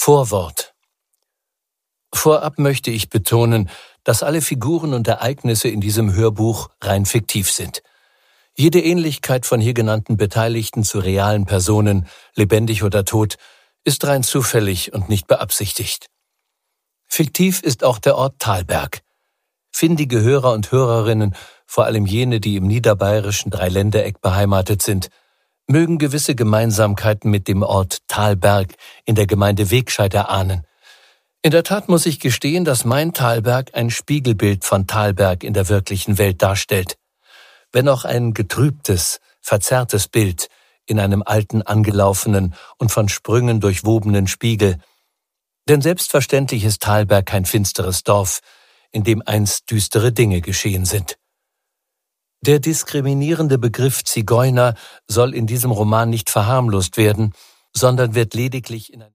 Vorwort. Vorab möchte ich betonen, dass alle Figuren und Ereignisse in diesem Hörbuch rein fiktiv sind. Jede Ähnlichkeit von hier genannten Beteiligten zu realen Personen, lebendig oder tot, ist rein zufällig und nicht beabsichtigt. Fiktiv ist auch der Ort Thalberg. Findige Hörer und Hörerinnen, vor allem jene, die im niederbayerischen Dreiländereck beheimatet sind, mögen gewisse Gemeinsamkeiten mit dem Ort Thalberg in der Gemeinde Wegscheid erahnen. In der Tat muss ich gestehen, dass mein Thalberg ein Spiegelbild von Thalberg in der wirklichen Welt darstellt. Wenn auch ein getrübtes, verzerrtes Bild in einem alten, angelaufenen und von Sprüngen durchwobenen Spiegel. Denn selbstverständlich ist Thalberg kein finsteres Dorf, in dem einst düstere Dinge geschehen sind. Der diskriminierende Begriff Zigeuner soll in diesem Roman nicht verharmlost werden, sondern wird lediglich in